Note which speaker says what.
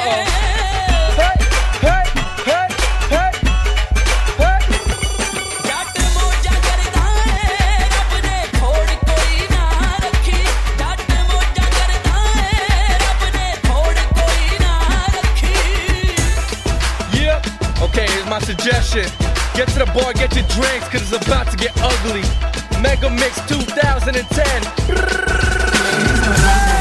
Speaker 1: My suggestion, get to the bar, get your drinks, cause it's about to get ugly. Mega Mix 2010.